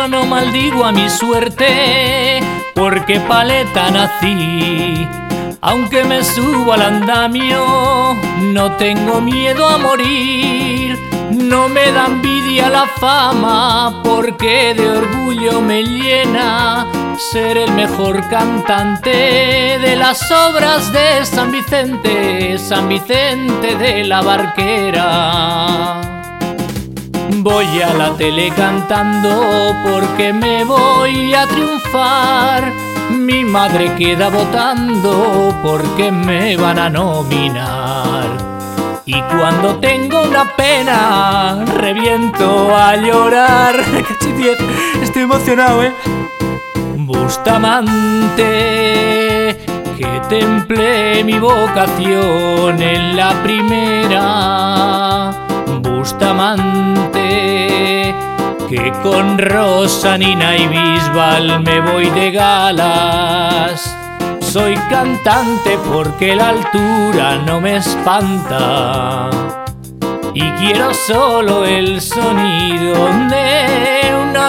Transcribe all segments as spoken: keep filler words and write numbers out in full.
yo no maldigo a mi suerte, porque paleta nací. Aunque me subo al andamio, no tengo miedo a morir. No me da envidia la fama, porque de orgullo me llena ser el mejor cantante de las obras de San Vicente, San Vicente de la Barquera. Voy a la tele cantando porque me voy a triunfar. Mi madre queda votando porque me van a nominar. Y cuando tengo una pena, reviento a llorar. Estoy emocionado, ¿eh? Bustamante, que templé mi vocación en la primera. Bustamante, que con Rosa, Nina y Bisbal me voy de galas. Soy cantante porque la altura no me espanta, y quiero solo el sonido de una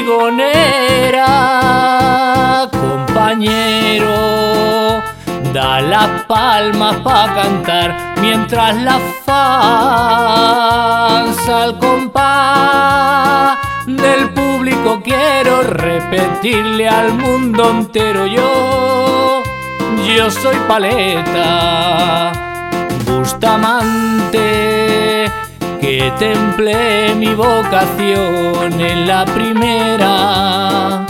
hormigonera. Compañero, da la palma pa' cantar mientras la fans al compás del público quiero repetirle al mundo entero: yo, yo soy paleta. Bustamante, que templé mi vocación en la primera.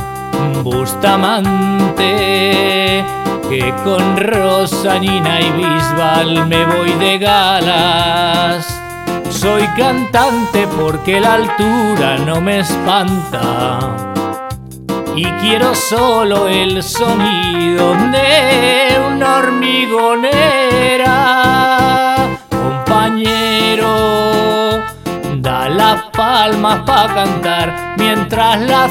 Bustamante, que con Rosa, Nina y Bisbal me voy de galas. Soy cantante porque la altura no me espanta, y quiero solo el sonido de una hormigonera. Compañero, da la palma pa' cantar mientras la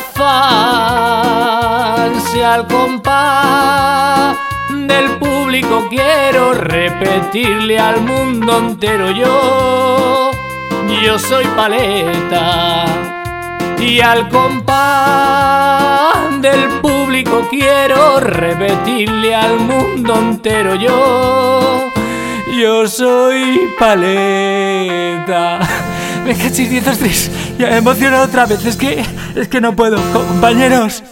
fans al compás del público quiero repetirle al mundo entero: yo, yo soy paleta. Y al compás del público quiero repetirle al mundo entero: yo, yo soy paleta. Me cachis diez, dos, tres. Ya me he emocionado otra vez. Es que, es que no puedo, compañeros.